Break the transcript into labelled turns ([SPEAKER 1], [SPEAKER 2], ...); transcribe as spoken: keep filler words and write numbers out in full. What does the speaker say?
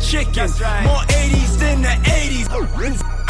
[SPEAKER 1] chicken.
[SPEAKER 2] That's right.
[SPEAKER 1] More eighties than the eighties.